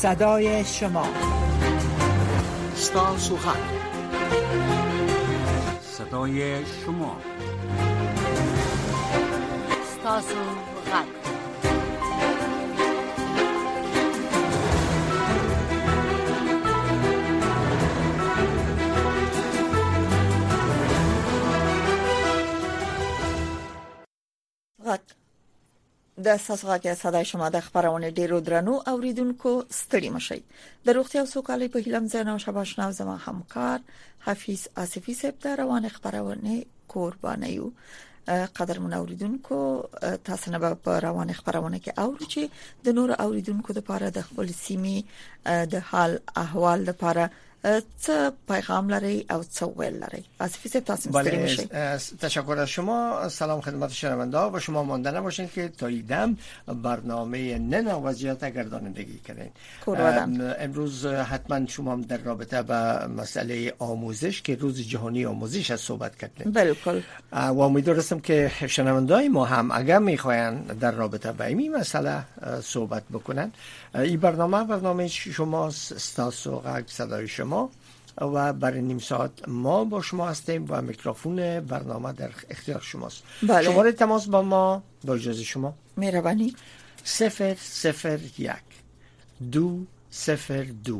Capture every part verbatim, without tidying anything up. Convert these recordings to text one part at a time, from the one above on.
صدای شما. ستاسو غږ، صدای شما. ستاسو غږ. غږ د ستاسو غږ صدای شما د خبرونه ډیرو درنو اوریدونکو ستړي مشي. د روغتیا او سوکالۍ په هیله مزنه او شباشنا زما همکار حفیظ آصفی صاحب د روان خبرونه قربانه یو. قدرمن اوریدونکو تاسو نه په روان خبرونه کې اورئ چې د نور اوریدونکو لپاره د خپل سیمې د حال احوال لپاره څه پیغام لري او څه ویل لري. آصفی صاحب تاسو ستړي مشي. تشکر از شما. سلام خدمت شنونده‌ها و شما مانده نباشید که تا ایدم برنامه نن وضعیت گردانندگی کردین. امروز حتما شما هم در رابطه با مسئله آموزش که روز جهانی آموزش از صحبت کردین. بالکل. و امیدوارم که شنونده‌های ما هم اگر میخواین در رابطه با این مسئله صحبت بکنن، این برنامه برنامه شما ستاسو غږ صدای شما و برای نیم ساعت ما با شما هستیم و میکروفون برنامه در اختیار شماست. بله. شماره تماس با ما با اجازه شما مهربانی صفر صفر یک دو صفر دو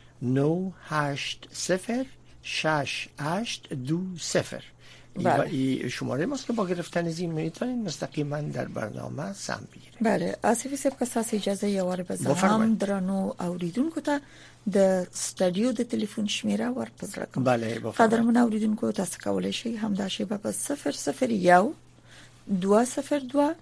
نو هشت صفر شش هشت دو صفر. بله. این شماره ماست که با گرفتن از این میتونید مستقیما در برنامه سهم بگیرید. بله. آصفی صاحب که تاسو اجازه یواره بزنم درنو اوریدونکو ته د سټډیو د ټلیفون شمیره ورپزړه کوم. بله بفرمایئ. قدرمن اوریدونکو تاسو کولای شئ همدا شی په صفر صفر یک دو صفر دو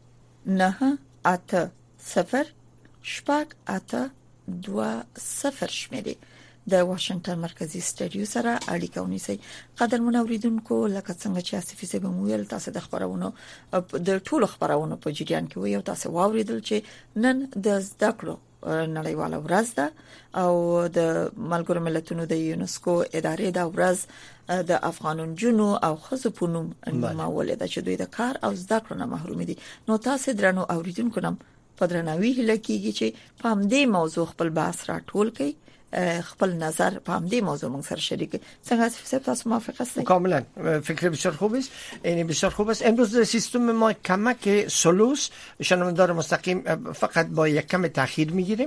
نه اته صفر شپږ اته دو صفر شمیره د واشنگټن مرکزی سټډیو سره اړیکه ونیسئ. قدرمن اوریدونکو لکه څنګه چې آصفی صاحب مویل تاسو د خبرونو د ټولو خبرونو په جریان کې وي او تاسو واوریدل چې نن د زده کړو نړیواله ورځ ده او د ملګرو ملتونو د یونسکو ادارې د ورځ د افغان جنو او خزو په نوم نومول ده چې دوی د کار او زده کړو نه محروم دي. نو تاسو درنو اوریدونکو نم په درناوي هله کیږي چې په همدې موضوع خپل بحث راټول کړئ، خپل نظر په همدې موضوع موږ سره شریک. څنګه صاحب تاسو موافق هستید؟ کاملا فکر بسیار خوب است. این بسیار خوب است. امروز سیستم ما کمک سلوس شنوندار مستقیم فقط با یک کم تاخیر میگیریم.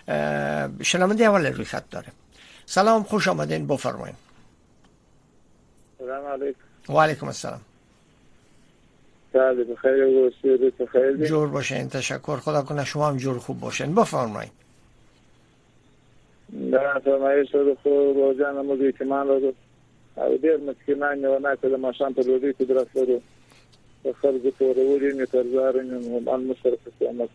شنونده اول روی خط داره. سلام، خوش آمدین، بفرمایید. سلام علیکم. و علیکم السلام. سال بخیر و سیر بخیر. جور باشین. تشکر. خدا کنه شما هم جور خوب باشین. بفرمایید. دا فرمایش رو خو روزانه موږ اعتماد لرو او ډېر مسکینان یو نه کله ماشام په لوري کې درسره په خرج پوروري نه ترزارن هم مصرف کوي.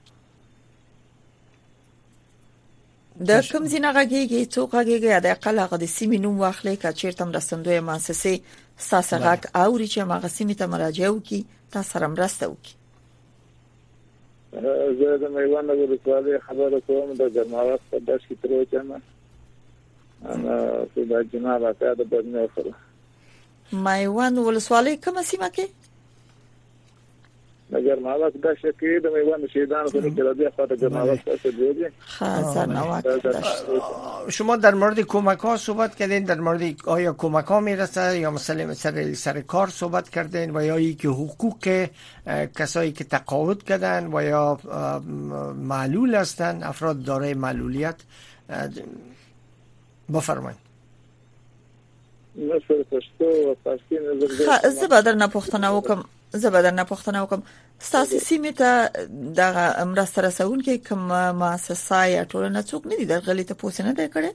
د کوم ځینې غږیږي څو غږیږي د اقل هغه د سیمې نوم واخلې کا چیرته مرستندوی مؤسسه ساسه غږ اوري چې هغه سیمې ته مراجعه وکي، تاسو سره مرسته وکي. زه د میوان د ولسوالۍ خبره کوم د جماعت په داش کې تروچنه انا په د جناب راته د بدنه سره میوان ولسوالۍ کومه سیمه کې؟ مگر ماوک داش کې د میوان شهیدانو په کې د خاطر جماعت څخه دیږي. خاصه شما در مورد کمک ها صحبت کردین، در مورد آیا کمک ها میرسه یا مثلا سر سر کار صحبت کردین و یا ای که حقوق کسایی که تقاعد کردن و یا معلول هستن، افراد دارای معلولیت، بفرمایید. نشور پښتو او پښتو نظر زه به درنه پوښتنه وکم زه به درنه پوښتنه وکم ستاسو سیمې ته د مرسته رسونکي کوم مؤسسه یا ټولنه څوک نه دي درغلي ته پوښتنه نه کړي؟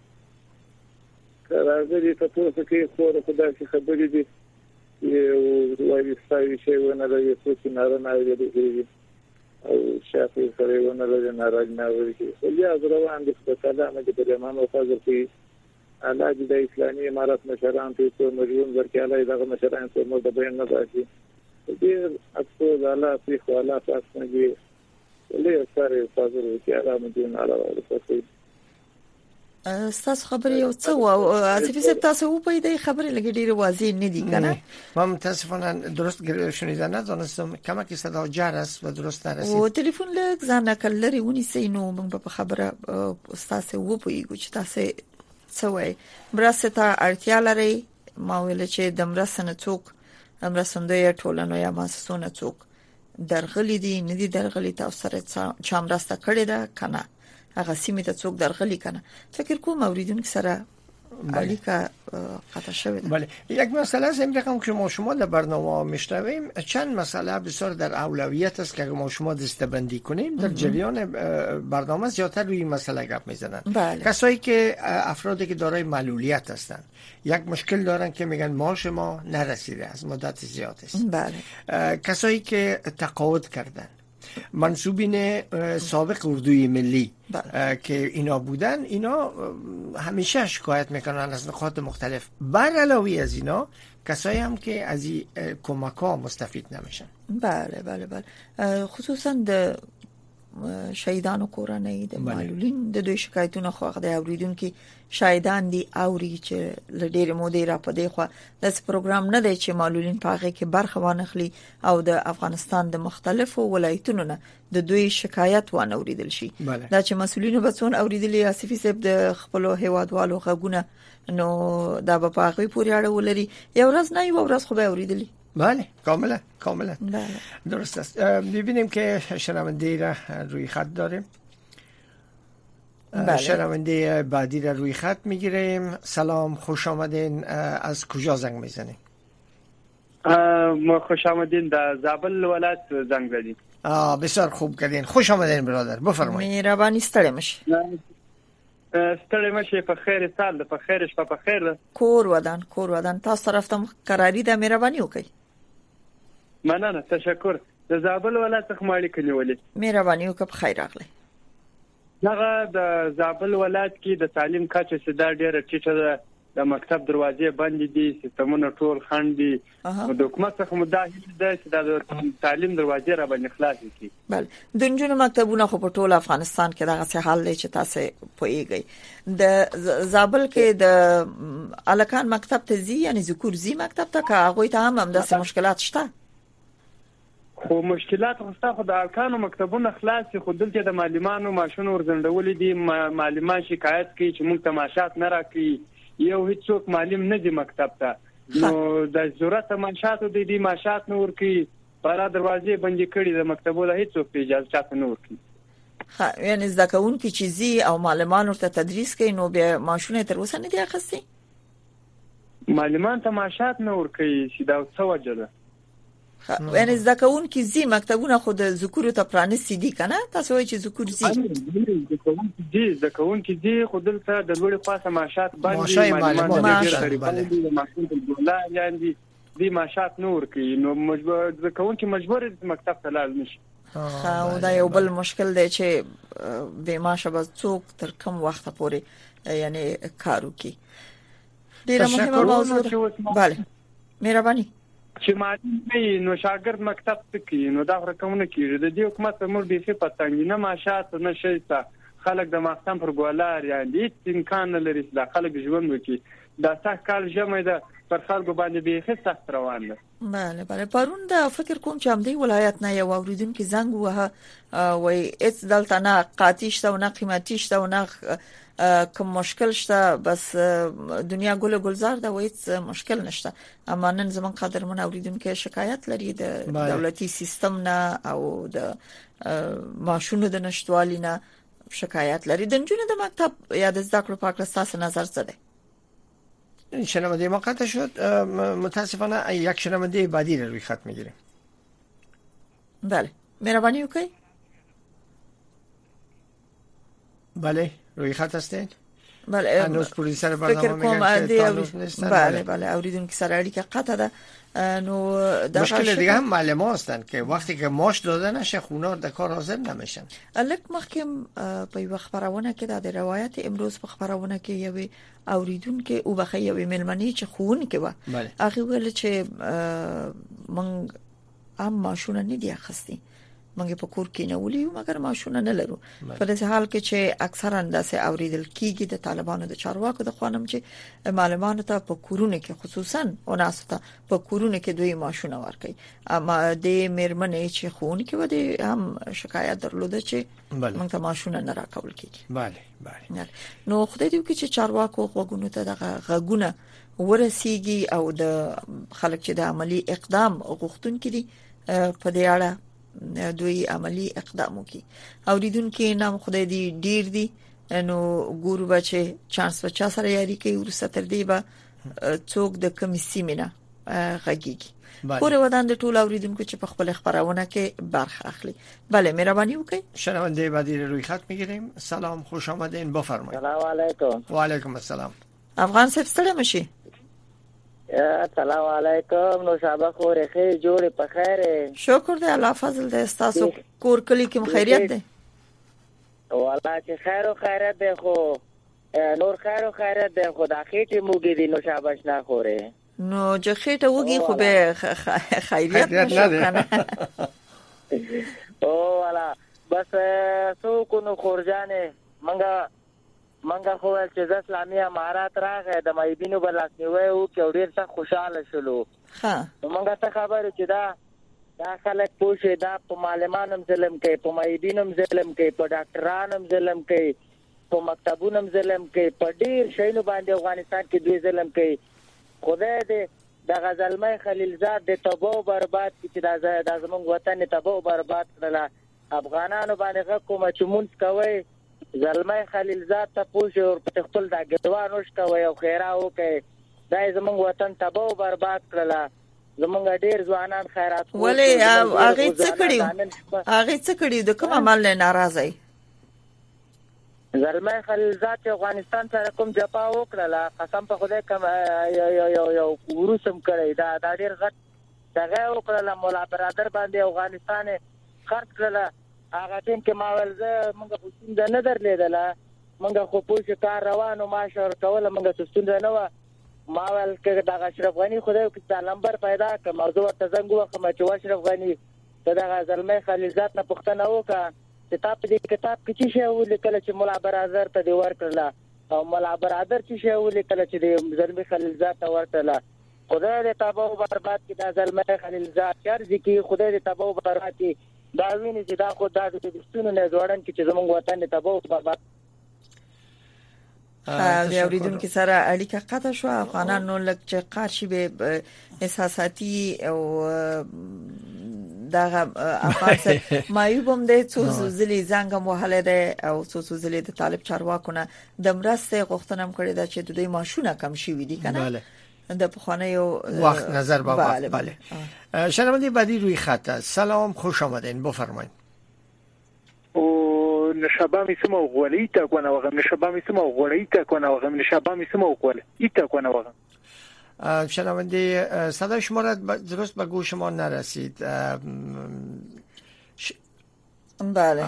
راځي ته پوښتنه کوي خو خدای څخه خبرې دي یو وایي ستاسو شی ونه لري څوک نه راځي دي او شافي سره ونه لري ناراض نه وي چې یا روان دي په کلامه کې د امام فاضل کې علاج د اسلامي امارات مشران ته څو مليون ورکړای دغه مشران څو مو د بیان نه باشي دې اکثر الله په خلا تاسو نه له سره فاضل کې علامه دین علاوه ورته تاسو خبرې یو څه او اسفي صاحب تاسو په دې خبرې لګې ډېر واضح نه دي کنه. ما متاسفانه درست شنیدن ندانستم کمکی صدا جر است و درست نرسید. او تلیفون لږ ځان کلري ونی سينو موږ په خبره تاسو و پويګو چې تاسو څه وای مرسته ته اړتیا لري. ما ویل چې د مرسته څوک مرسندوی ټولنو یا مؤسسونه څوک درغلي دي نه دي درغلي تاسو سره چا مرسته کړې ده کنه هغه سیمه ته څوک درغلي کنه. فکر کوم اوریدونکو سره الیکا قطع شده. بله یک مسئله است این رقم که ما شما در برنامه میشنویم چند مسئله بسیار در اولویت است که ما شما دستبندی کنیم در جریان برنامه زیادتر روی این مسئله گپ میزنن. بله. کسایی که افرادی که دارای معلولیت هستند یک مشکل دارن که میگن معاش ما نرسیده از مدت زیاد است. بله. کسایی که تقاعد کردن منصوبین سابق اردوی ملی که اینا بودن اینا همیشه شکایت میکنن از نقاط مختلف. بر علاوه از اینا کسایی هم که از این کمک ها مستفید نمیشن. بله بله بله خصوصا د شهیدانو کورنۍ د معلولین د دوی شکایتونه خو د اوریدونکو شهیدان دي اوري چې لډېر مودې را پدې خو د پروګرام نه دی چې معلولین پاغه کې برخه وانخلي او د افغانستان د مختلفو ولایتونو نه د دوی شکایت وانه اوریدل شي. دا چې مسولینو بچون اوریدلې اسفي صاحب د خپل هیوادوالو غږونه نو دا په پاغه پورې اړه ولري یو ورځ نه یو ورځ خو به اوریدلی. بله کاملا کاملا بله. درست است. ببینیم که شنونده را روی خط داریم. بله. شنونده بعدی را روی خط میگیریم. سلام خوش آمدین. از کجا زنگ میزنیم؟ ما خوش آمدین در زابل ولایت زنگ زدیم. بسیار خوب کردین. خوش آمدین برادر بفرمایید. مهربانی ستړی مشي. ستړی مشي په خیر سال په خیر شپه په خیر. کور ودان کور ودان تاسو طرفتم قراری ده مهرباني وکړئ. مننه تشکر. د زابل ولایت څخه مالک نیولې. مهرباني وکړه په خیر راغلی. دغه د زابل ولایت کې د تعلیم کچه سده ډیره ټیټه ده. د مکتب دروازې بندې دي سیستمونه ټول خنډ دي. د حکومت څخه مداخله ده چې د تعلیم دروازې را باندې خلاص کړي. بله د نجونو مکتبونه خو په ټول افغانستان کې دغه څه حال دی چې تاسو پوهیږئ. د زابل کې د الکان مکتب ته ځي یعنی ذکور ځي مکتب ته که هغه ته هم هم د مشکلات شته. خو مشکلات خو خو د الکانو مکتبونه خلاص خو دلته د معلمانو ماشونو ورزندولې دي. معلمان شکایت کوي چې موږ تماشات نه راکړي. یو هیڅوک معلم نه دی مکتب ته نو د ضرورت ماشات د دې ماشات نور کی پر دروازې بندي کړي د مکتبونو هیڅوک اجازه چاته نور کی. ها یعنی ځکهون کی چیزی او معلمان ورته تدریس کوي نو به ماشونه تر اوسه نه دی اخستي. معلمان ته ماشات نور کوي چې دا څه وجه ده. یعنی ځکهون کی زی مکتبونه خود ذکر ته پرانستی دي کنه تاسو وایي چې ذکر زی ځکهون کی ځکهون کی زی خود دلته د لوړ خاصه ماشات باندې معلمان باندې ماشون د ګولا یاندي دی ماشات نور کوي نو مجبور ځکهون کی مجبور مکتب ته لاړ نشي. خو دا یو بل مشکل دی چې به ماشه بس څوک تر کوم وخت پورې یعنی کارو کی. ډیره مهمه موضوع. بله مهرباني. چې معلم نه نو شاګرد مکتب ته کی نو دا رقمونه کیږي د دې حکومت مور به څه پتنګ نه ماشات نه شي تا خلک د ماختم پر ګولار یعنی امکان لري د خلک ژوند وکي دا څه کال جمع ده پر خلکو باندې به ښه سخت روان ده. بله بله پرون دا فکر کوم چې هم دی ولایت نه یو اوریدونکو زنګ وه وای اڅ دلته نه قاطی شته او نه قیمتي شته او نه کوم مشکل شته بس دنیا ګل گلزار دا وایي مشکل نشته. اما نن زمون قدرمن اوریدونکو شکایت لري د دولتي سیستم نه او د ماشونو د نشټوالي نه شکایت لري. د نجونو د مکتب یا د زده کړو په اړه تاسو نظر څه دی؟ شنونده ما قطع شد. متاسفانه یک شنونده بعدی رو روی خط میگیریم. بله مهربانی وکړئ. بله روی خط هستین؟ بله هنوز پروډوسر برنامه میگن که هنوز نیستن. بله بله اوریدونکو سره اړیکه قطع ده. نو مشکل دیگه هم معلمان هستن که وقتی که ماش داده نشه خونار در کار حاضر نمیشن. الک مخکم په یو خبرونه کې د روایت امروز په خبرونه کې یو اوریدونکو او بخې یو ملمنی چې خون کې و هغه ول چې من ام ماشونه نه دی اخستي موږ په کور کې نه ولیو مګر ماشونه نه لرو په داسې حال کې چې اکثرا داسې اوریدل کیږي د طالبانو د چارواکو د خوانم چې معلوماتو ته په کورونه کې خصوصا اوناسو ته په کورونه کې دوی ماشونه ورکي اما د میرمنې چې خون کې ودی هم شکایت درلوده چې موږ ته ماشونه نه راکول کیږي. بله بله. نو خدای دې وکړي چې چارواکو غوګونو ته دغه غږونه ورسیږي او د خلک چې د عملی اقدام غوښتون کړي په دې اړه دوی عملی اقدام وکړي. اوریدونکو نام خدای دې ډیر دي نو ګورو بچي چانس په چا سره یاري کوي ورسته تر دې به څوک د کمیسي مینه غږیږي. پورې ودان د ټول اوریدونکو چې په خپل خبرونه کې برخه اخلي. بله مهرباني وکړئ. شنونده بعدی روی خط میگیریم. سلام خوش آمدین بفرمایید. سلام علیکم. و علیکم السلام. افغان صاحب ستړي مشي. السلام علیکم. نو شابه خورې خیر جوړې په خیر. شکر دې الله فضل دې تاسو کور کلی کې خیریت ده. والله چې خیر او خیرت ده خو نور خیر او خیرت ده خو د خېټې موګې دي نو شابه شنا خورې. نو چې خېټه وږي خو به خیریت نشو کنه. او والا بس سو کو نو خورجانې منګه منګه خو چې د اسلامي امارات راغې د مایبینو بلاسنیوي او کې ډیر څه خوشاله شلو. ها منګه ته خبره چې دا دا خلک پوښي دا په معلمانم ظلم کوي په مایبینم ظلم کوي په ډاکټرانم ظلم کوي په مکتبونم ظلم کوي په ډیر شینو باندې افغانستان کې دوی ظلم کوي. خدای دې د غزلمه خلیلزاد د تباہ برباد چې د زمونږ وطن تباہ برباد کړل. افغانانو باندې کومه چمونس کوي زلمه خلیلزاد ته پوښي او په خپل د ګډوانو شکوي او خیره وکي دا زمونږ وطن تباہ برباد کړل. زمونږ ډیر ځوانان خیرات ولې هغه څه کړیو هغه څه کړیو د کوم عمل نه ناراضه زلمه خلیلزاد افغانستان سره کوم جپا وکړه قسم په خدای کوم یو یو یو ورسم کړی دا دا ډیر غټ دغه وکړه مولا برادر باندې افغانستان خرڅ کړل. هغه ټیم کې ماول زه موږ په څنګه نه درلیدله موږ خو پوه کار روانو ماشور کوله موږ څه څنګه نه و ماول کې دا اشرف غنی خدای کې د نمبر پیدا کړ موضوع ته زنګ وکم چې اشرف غنی دا زلمه خلیلزاد نه پښتنه وکړه کتاب دې کتاب کې چې شی ولیکل چې مولا برادر ته دی ورکړل او مولا برادر چې شی ولیکل چې د زلمه خلیلزاد ته ورکړل. خدای دې تباہ برباد کړي دا زلمه خلیلزاد چارځي کې خدای دې تباہ برباد کړي دا ویني چې دا خو د دستونو نه جوړن کې چې زموږ وطن تباہ برباد. د اوریدونکو سره اړیکه قطع شو. افغانانو لکه چې قارشي به احساساتي او دغه افغان مایوبم د څو زلي زنګم وهله ده او څو زلي د طالب چارواکونه د مرسته غوښتنه کړې ده چې د دوی ماشونه کم شي وي دي کنه د پخوانه یو وخت نظر با بله بله. شنونده بعدی روی خط. سلام خوش آمدین بفرمایید. او نشابه میسم او غولی تا کنه وغم نشابه میسم او غولی تا کنه وغم نشابه میسم او غولی ایتا کنه وغم. شنونده صدای شما را درست به گوش ما نرسید. ش... بله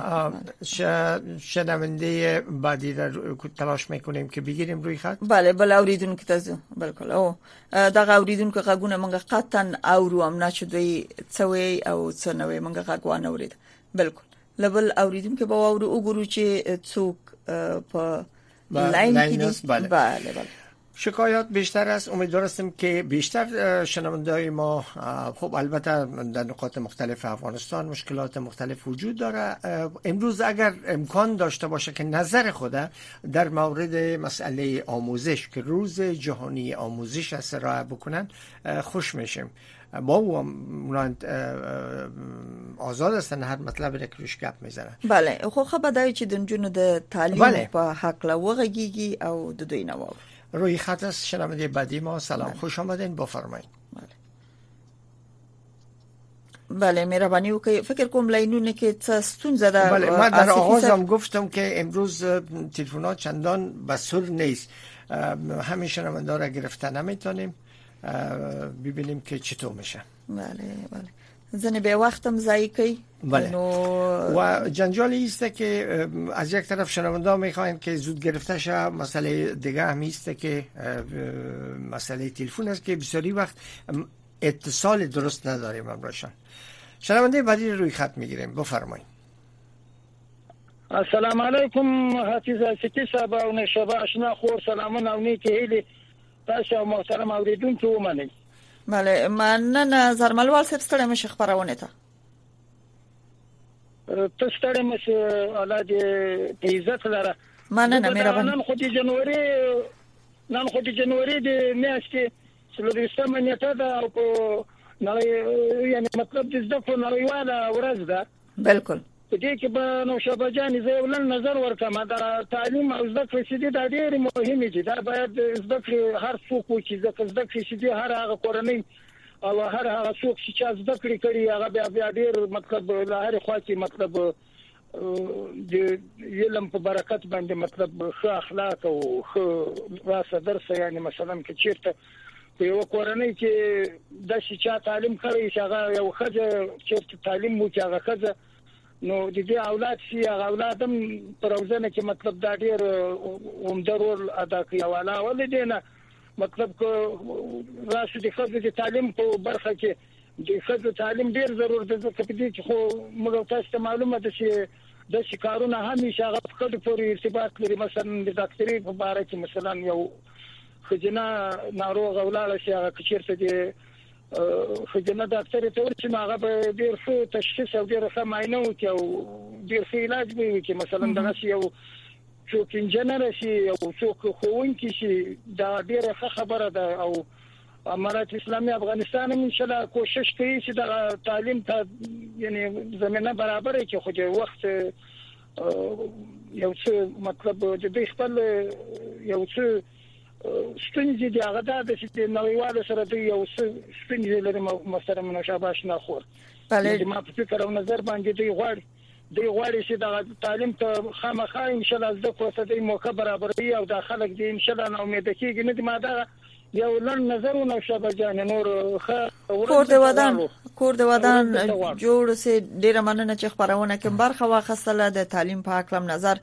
شنونده بعدی را تلاش میکنیم که بگیریم روی خط. بله بله اوریدونکو تاسو بالکل او دغه اوریدونکو غږونه موږ قطن اورو هم نه چې دوی څوي او څه نوې موږ غږوان اورید بالکل لبل اوریدونکو به اورو وګورو چې څوک په لاین کې دي. بله بله شکایات بیشتر است. امیدوار هستیم که بیشتر شنونده‌های ما خب البته در نقاط مختلف افغانستان مشکلات مختلف وجود داره. امروز اگر امکان داشته باشه که نظر خود در مورد مسئله آموزش که روز جهانی آموزش است ارائه بکنن خوش میشیم. با اون آزاد هستن هر مطلب را که روش گپ میزنن. بله خو خبرداری چې د جنونو د تعلیم په حق لا وغږیږي او د دوی نوو روی خط است. شنونده بعدی ما سلام بله. خوش آمدین بفرمایید. بله بله مهرباني وکړئ. فکر کوم لاینونه کې څه ستونزه ده. بله من در آغازم گفتم که امروز تلفن‌ها چندان بسر نیست. همین شنونده را گرفتن نمیتونیم. ببینیم که چطور میشه. بله بله زنه به وقتم ضایع کی. بله. و جنجالی است که از یک طرف شنونده میخواین که زود گرفته شه. مسئله دیگه هم است که مسئله تلفن است که بسیاری وقت اتصال درست نداریم امراشان. شنونده بعدی روی خط میگیریم، بفرمایید. السلام علیکم حافظ سکی صاحب او نشبه آشنا خور سلامونه او نیکی هیلې تاسو محترم اوریدونکو ومنئ. بله مننه زرملوال صاحب ستړی مشه خبرونه ته ته ستړی مشه الله دې عزت لره. مننه مهرباني. نن خو د جنوري نن خو د جنوري د میاشتې څلورویشتمه نیټه ده او په نړۍ یعنی مطلب د زده کړو نړیواله ورځ ده. بالکل په دې کې به نو شابه جان زه یو نظر ورکم دا تعلیم او زده کړې چې دا ډېر مهمه دي. دا باید زده کړې هر څوک چې زده کړې چې هر هغه کورنۍ او هر هغه څوک چې زده کړې کړي هغه بیا بیا ډېر مطلب له هر خوا کې مطلب د علم په برکت باندې مطلب ښه اخلاق او ښه راسه درس یعنی مثلا کې چیرته په یو کورنۍ کې د شي چا تعلیم کوي چې هغه یو خځه چې تعلیم مو چې هغه خځه نو د دې اولاد شي هغه اولاد هم پر اوزنه کې مطلب دا ډېر عمده رول ادا کوي. والا ولدينا مطلب کو راشي د خځو د تعلیم په برخه کې د خځو تعلیم ډېر ضروري دی ځکه په دې کې خو موږ تاسو ته معلومه ده چې د شکارونه همیشه هغه په خپل پورې ارتباط لري. مثلا د ډاکټري په اړه کې مثلا یو خځنه ناروغ ولاړه شي هغه چیرته دی خځنه ډاکټر ته ورچې هغه به ډېر ښه تشخیص او ډېر ښه معاینه وکړي او ډېر ښه علاج به وکړي. مثلا دغه یو څوک انجنیر شي او څوک ښوونکی شي دا ډېره ښه خبره ده. او امارات اسلامي افغانستان هم ان شاء الله کوشش کوي چې د تعلیم ته یعنی زمينه برابر کړي. خو د وخت یو څه مطلب د دې خپل یو څه ستونزې دی هغه د نړیوالو سره د یو څه ستونزې لري مثلا مناشباش نه خور. بله ما په فکر او نظر باندې دی غواړي دی غواړي چې د تعلیم ته خامخا ان شاء الله زده کوو د موقع برابرۍ او د خلک دی ان شاء الله نو امید کېږي نه دی ما دا یو لن نظرونه شابه جان نور کور د ودان کور د ودان جوړ سي ډیره مننه چې خبرونه کې برخه واخصله د تعلیم په اړه نظر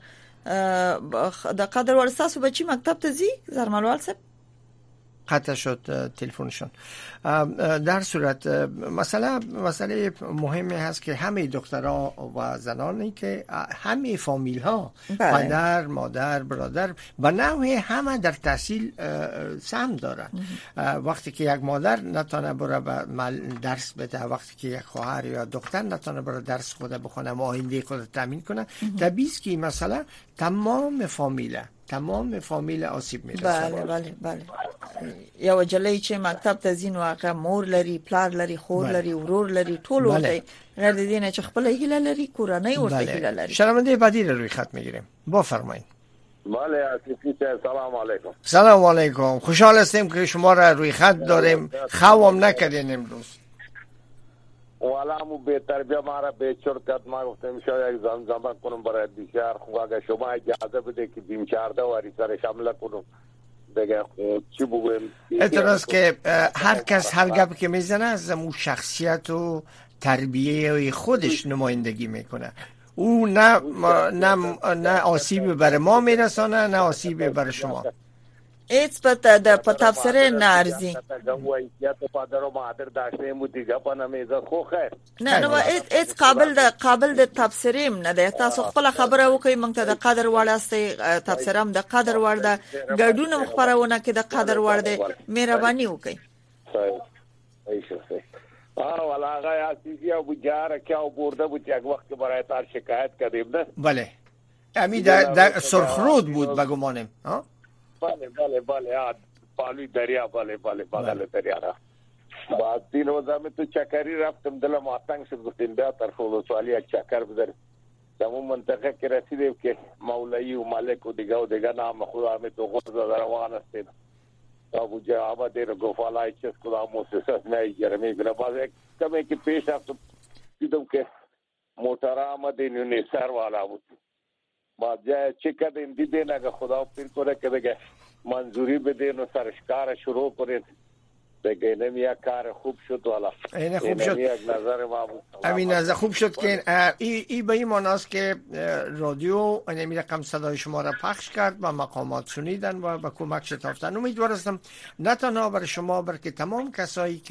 د قدر ورساسو بچی مکتب ته زی زرملوال صاحب قطع شد تلفنشون. در صورت مسئله مسئله مهمی هست که همه دخترها و زنانی که همه فامیل ها پدر مادر برادر به نوع همه در تحصیل سهم دارن. وقتی که یک مادر نتونه بره درس بده، وقتی که یک خواهر یا دختر نتونه بره درس خود بخونه و آینده خود تامین کنه، طبیعی است که مسئله تمام فامیله تمام فامیل آسیب میرسه. بله بله بله. یو جلې چې مکتب ته ځین واقع مور لري، پلار لري، خور بله. لري، ورور لري، ټول ورته غیر د دې نه چې خپل هیله لري، کورنۍ ورته هیله لري. شرمنده بعدی روی خط میگیریم. بفرمایید. بله عزیزی سلام علیکم. سلام علیکم. خوشحال هستیم که شما را روی خط داریم. خوام نکردین امروز. والامو به تربیه ما به شرکت ما گفتم شاید یک زمزمه کنم برای دیگر. خب اگه شما اجازه بده که بیم چارده واری سر شامل کنم دیگه چی بگویم. اعتراض که هر کس هر گپ که میزنه از اون شخصیت و تربیه خودش نمایندگی میکنه. او نه نه نه آسیب بر ما میرسانه نه آسیب بر شما. ایت پتا د پتا سره نارزي یا ته پادرو مادر داشته مو دیګه پنه میزه خو خیر نه نو ایت ایت قابل د قابل د تفسیریم نه ده. تاسو خپل خبره وکي مونږ ته د قدر وړاستي تفسیرم د قدر وړ د ګډون خبرونه کې د قدر وړ د مهرباني وکي. اه والا هغه عزیزی ابو جار کې او برده بو چې وخت برای تار شکایت کردیم نه. بله امی در سرخرود بود بگمانم. ها بله بله بله آد پالوی دریا بله بله بغل دریا را بعد دین روزه تو چکری رفتم دلم آتنگ شد گفتیم بیا طرف ولسوالی یک چکر بذاریم تمام منطقه که رسیدیم که مولایی و ملک و دیگه و دیگه نام خدا همه تو غرز روان هستیم. ابو جواب دیر گفالای چیز کدام موسسه نمیگیره میگیره. باز یک کمی که پیش رفتم دیدم که موتر آمده نیونی سر والا بود. بعد جای چی کردیم دیدین اگه خدا پیر کنه که دیگه منظوری بدین و سرشکار شروع کنید دیگه اینم یک کار خوب شد والا. اینه خوب شد. یک نظر ما بود. امین نظر خوب شد که ای, ای به این معناست که رادیو اینمی رقم صدای شما را پخش کرد و مقامات شنیدن و به کمک شتافتن. امیدوار هستم نه تنها برای شما بلکه تمام کسایی که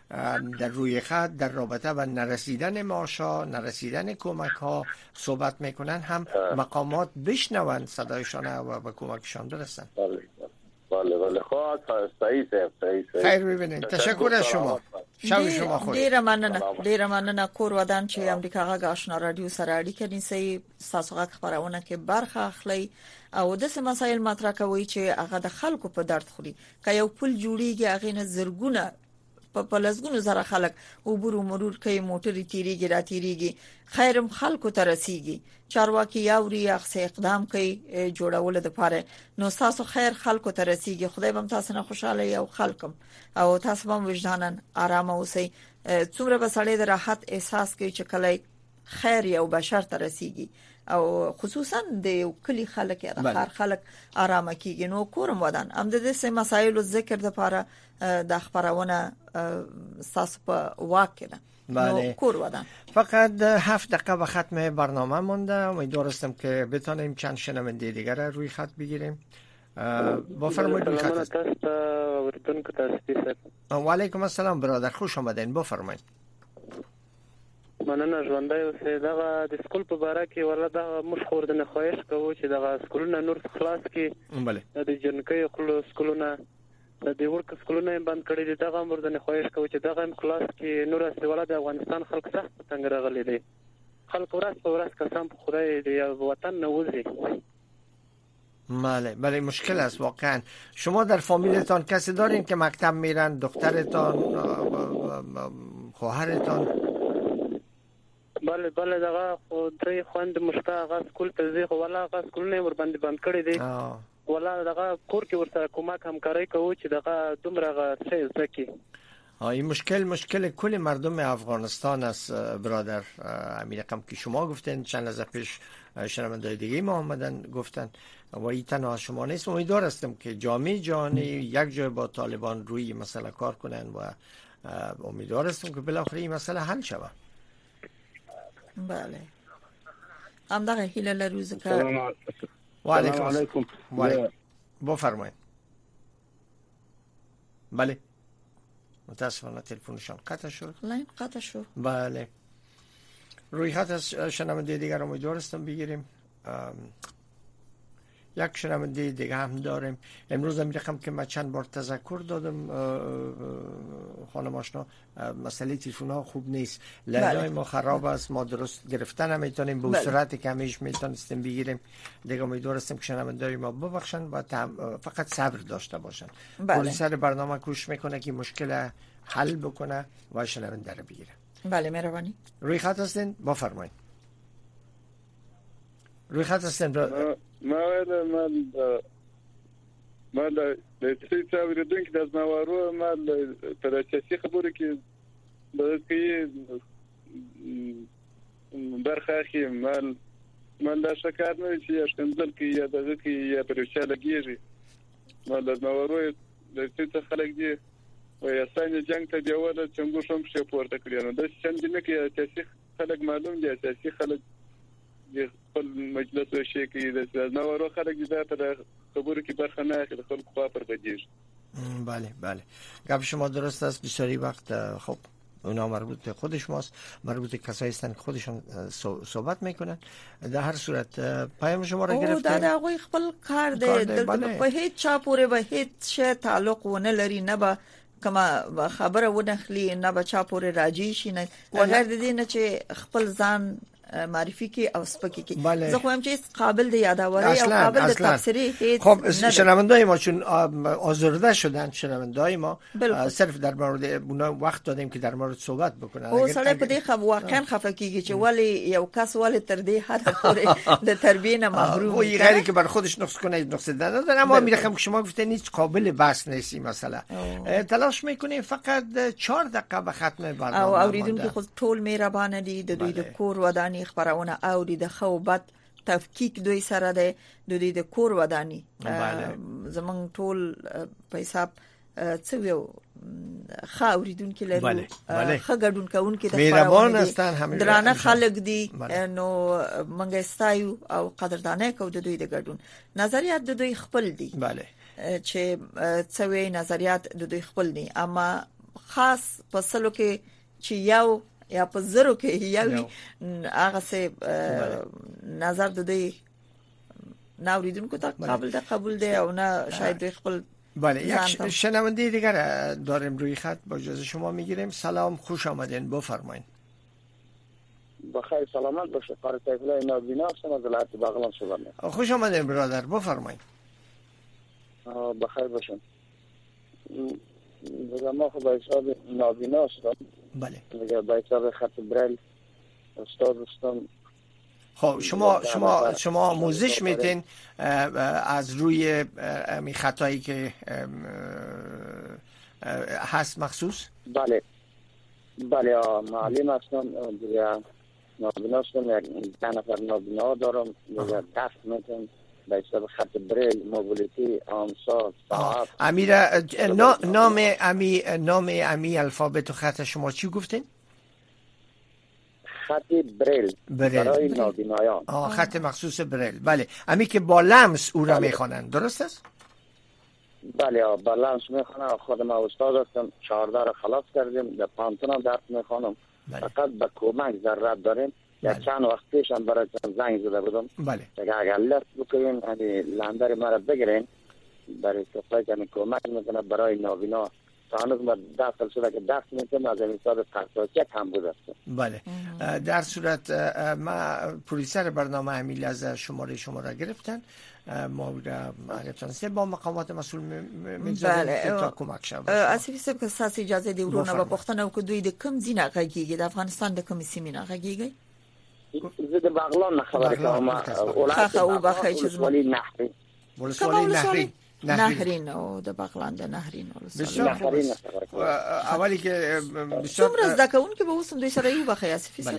در روی خط در رابطه با نرسیدن معاشا، نرسیدن کمک ها صحبت میکنن، هم مقامات بشنون صدایشان و به کمکشان برسن. بله بله بله خواهد صحیح صحیح خیر ببینید. تشکر از شما. شب شما خوش. ډیره مننه ډیره مننه کور ودان چې امریکا غږ آشنا رادیو سره اړیکه نیسي، تاسو غږ خبرونه کې برخه اخلي او د څه مسایل مطرح کوي چې هغه د خلکو په درد خوري. که یو پل جوړیږي هغه نه زرګونه په لزګونو زره خلک عبور او مرور کوي، موټرې تیریږي را تیریږي، خیرم خلکو ته رسیږي، چارواکي یاوري اخص اقدام کوي جوړول د پاره، نو تاسو خیر خلکو ته رسیږي. خدای به تاسو نه خوشاله یو خلکم او تاسو هم وجدانن آرام اوسئ. څومره به سړی د راحت احساس کوي چې کله خیر یو بشر ته رسیږي او خصوصا د یو کلی خلک یا د خار خلک آرام کیږي. نو کورم ودان هم د دې مسایلو ذکر د پاره د خبرونه تاسو په واقع بله. کور ودان فقط هفت دقیقه به ختم برنامه مونده. امیدوار هستم که بتونیم چند شنونده دیگر روی خط بگیریم. بفرمایید روی خط. و علیکم السلام برادر، خوش آمدین. بفرمایید. مننه ژوندۍ اوسئ. دغه د سکول په باره کې ولا دغه موږ خوردنه خواهش کوو چې دغه سکولونه نور خلاص کړي. بله. د جنکۍ خلو سکولونه د دې ورک سکولونه بند کړي دي. دغه موردنه خواهش کوو چې دغه خلاص کړي. نور اصلي ولا د افغانستان خلک سخت څنګه راغلي دي. خلک ورځ په ورځ قسم په خدای دی وطن نه وځي. بله بله مشکل است واقعا. شما در فامیلتان کسی دارین که مکتب میرن؟ دخترتان، خواهرتان؟ بله بله دغه خو درې خوند مشتاق سکول ته ځي، خو ولا هغه سکولونه ور باندې بند کړی دي. ولا دغه کور کې ورسره کومک همکاري کوي چې دغه دومره غا څه زکی. این مشکل مشکل کل مردم افغانستان است برادر امیر رقم که شما گفتین، چند لحظه پیش شنونده‌های دیگه ما آمدن گفتن و این تنها شما نیست. امیدوار هستم که جامعه جهانی یک جای با طالبان روی مسئله کار کنن و امیدوار هستم که بالاخره این مسئله حل شود. بله هم دغه هیله لرو ځکه. و علیکم السلام. بفرمایید. بله متاسفانه تلفنشان قطع شد. لاین قطع شد. بله روی خط از شنونده دیگر امیدوار هستم بگیریم. یک شنونده دیگه هم داریم. امروز هم رقم که من چند بار تذکر دادم خانم آشنا، مسئله تلفن ها خوب نیست، لحظه ما خراب است، ما درست گرفتن هم میتونیم به صورتی که همیش میتونستیم بگیریم. دیگه امیدوار هستم که شنونده ما ببخشن و فقط صبر داشته باشن. پلیسر برنامه کوشش میکنه که مشکل حل بکنه و شنونده رو بگیره. بله مهربانی. روی خط هستین؟ بفرمایید. روی خط هستین؟ ما ما ما د دې څه ورېدونکو د ځناورو ما تر اساسي خبرو کې د کې برخه کې مال مال د شکار نه چې اشکندل کې یا دغه کې یا پرچا لګیږي. ما د ځناورو د څه خلک دي او اسانه جنگ ته دیواله څنګه شوم چې پورته کړی نو د څنګه نه کې اساسي خلک معلوم دي، اساسي خلک د خپل مجلس شي کې د نورو خلک د تر خبرو کې برخه نه اخلي، خلک خوا پر بدیش. بله بله گپ شما درست است. بسیاری وقت خب اونا مربوط به خود شماست، مربوط به کسایی هستن که خودشون صحبت میکنن. در هر صورت پیام شما را گرفتیم. او دا هغه خپل کار دی، په هیڅ چا پورې به هیڅ شی تعلق ونه لري، نه به کما خبره ونخلی، نه به چا پورې راځي شي، نه غیر د دې نه چې خپل ځان معرفی کی او سپکی کی. زه خو هم چې قابل دی یادواری او قابل د تفسیری هیڅ. خب شنوندای ما چون آزرده شدن، شنوندای ما صرف در مورد اونا وقت دادیم که در مورد صحبت بکنن. او سره په دې خبر واقعا خفه کیږي چې ولی یو کس ولی تر دې حد پورې د تربیه نه محروم وي، غیر که بر خودش نقص کنه نقص دادن. اما میرخم که شما گفتین هیچ قابل بحث نیست مثلا. تلاش میکنیم فقط چهار دقیقه به ختم برنامه. او اوریدونکو خود ټول مهربان دي، د دوی د کور ودانی خبرونه اوري، د خوبت تفکیک دوی سره ده، د دوی د کور ودانی زمون ټول په حساب څه یو خاوریدونکو لري، خګډون کونکو د مهربان هستن، همین درانه خلک دي. نو منګ استایو او قدردانه کو د دوی د ګډون نظریات د دوی خپل دي. بله چې څوې نظریات د دوی خپل دي، اما خاص په سلو کې چې یو یا په زرو کې یو هغه څه نظر د دې ناوریدونکو ته قابل ده قبول ده او نه شاید خپل. بله، یک شنونده دیگر داریم روی خط، با اجازه شما میگیریم. سلام، خوش آمدین، بفرمایید. بخیر سلامت باشه. قاری طیف الله نابینا هستم از ولایت بغلان شبانه. خوش آمدین برادر، بفرمایید. بخیر باشم. دیگه ما خب به حساب نابینا هستم. بله. دیگه به حساب خط بریل استاد هستم. خب شما شما شما آموزش میتین از روی می خطایی که هست مخصوص؟ بله بله معلم هستم دیگه نابینا هستم. یک ده نفر نابینا دارم دیگه دست میتونم به حساب خط بریل موبیلیتی آمسا ساعت. امیر نام امی نام امی الفابت و خط شما چی گفتین؟ خط بریل, بریل. برای نابینایان. آه خط مخصوص بریل. بله. امی که با لمس او را میخوانند، درست است؟ بله با لمس میخوانم. خودم استاد هستم، چهارده را خلاص کردیم، در پانتون هم درس میخوانم. فقط به کمک ضرورت داریم. یک چند وقت پیش هم برای زنگ زده بودم. بله. اگر لفت بکنین یعنی لندر مرا بگیرین برای کسایی که کمک میکنه برای نابینا. هنوز ما داخل شده که دست میتونم از این حساب قرطاسیت هم بود است. بله. در صورت ما پرویسر برنامه امیل از شماره شما را گرفتن، ما را معرفتان با مقامات مسئول میگذاریم که تا کمک شد. اسفی سب که ساس اجازه دی ورونه با پختنه او که دوی د کم زینه غږیږي د افغانستان د کوم سیمه نه غږیږي؟ زه د بغلان نه خبرې کوم. ولایت او بخای چې ولسوالی نهرین. ولسوالی نهرین. نهرین او د بغلان د نهرین ولسوالی. اولی که بسیار څومره زده کوونکي به اوس هم دوی سره یو بخای اسفی سب.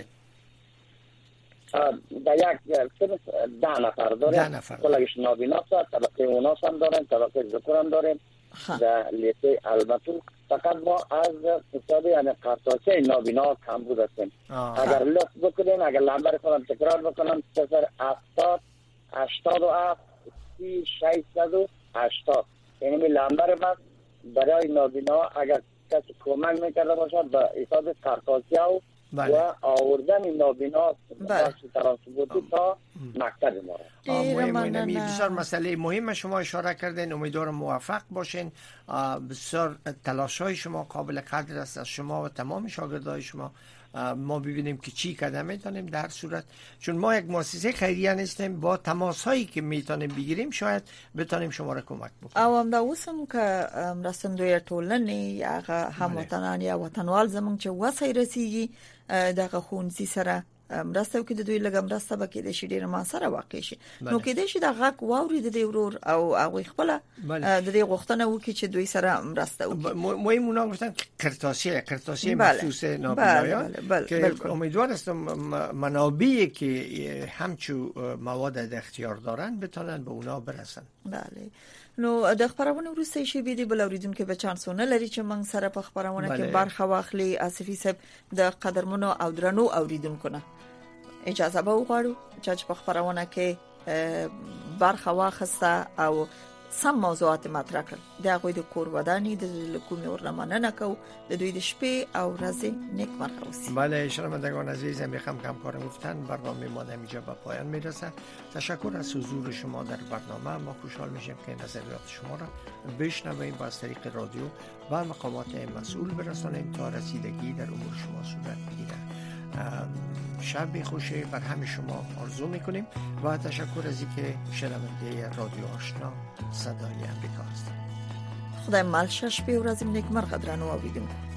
دا یک صرف ده نفر داریم. کلش نابینا است. طبقه اوناس هم داریم، طبقه ذکر هم داریم. در لیسه البته فقط ما از حساب یعنی قرطاسه نابینا کم بود هستیم. اگر لفت بکنین، اگر لنبر کنم تکرار بکنم، صفر هفتاد هشتاد و هفت سی ششصد و هشتاد یعنی لنبر بس برای نابینا اگر کسی کمک میکرده باشد به حساب قرطاسه و بله. و آوردن نابینا بخش ترانسپورتی تا مکتب ما. مهمه بسیار مسئله مهم شما اشاره کردین. امیدوارم موفق باشین. بسیار تلاش های شما قابل قدر است از شما و تمام شاگردای شما. ما ببینیم که چی قدم میتونیم در صورت، چون ما یک مؤسسه خیریه نیستیم، با تماس هایی که میتونیم بگیریم شاید بتونیم شما را کمک بکنیم. او هم دا اوسم که مرستندوی ټولنې یا هموطنان یا وطنوال زمونږ چې وسای رسیږي دغه ښوونځي سره مرسته وکړي، د دوی لږه مرسته به کېدای شي ډېره مؤثره واقع شي. نو کېدای شي د غږ واوري د دې ورور او هغوی خپله د دې غوښتنه وکړي چې دوی سره مرسته وکړي. مهم اونا گفتن قرطاسیه قرطاسیه مخصوص نابینایان که امیدوار هستم منابعی که همچو مواد در اختیار دارن بتونن به اونا برسن. بله. نو د خبرونه وروسته شي به دې بل اوریدونکو به چانسونه لري چې موږ سره په خبرونه کې برخه واخلي. اسفي صاحب د قدرمنو او درنو اوریدونکو نه اجازه به وغواړو چې په خبرونه کې برخه واخسته او سم موضوعات مطرح کړل. د هغوی د کور ودانی د کومې ورنمانه کو د دوی د شپې او ورځې نیکمرغه اوسي. بله شنوندگان عزیز، میخوام همکارم گفتن برنامه ما اینجا به پایان میرسه. تشکر از حضور شما در برنامه. ما خوشحال میشیم که نظریات شما را بشنویم و از طریق رادیو و مقامات مسئول برسانیم تا رسیدگی در امور شما صورت بگیرد. شب خوشی بر همه شما آرزو میکنیم و تشکر از اینکه شنونده رادیو آشنا صدای امریکا هستید. خدای مال شش به ورځ نیک مرغ درنو اوریدونکو.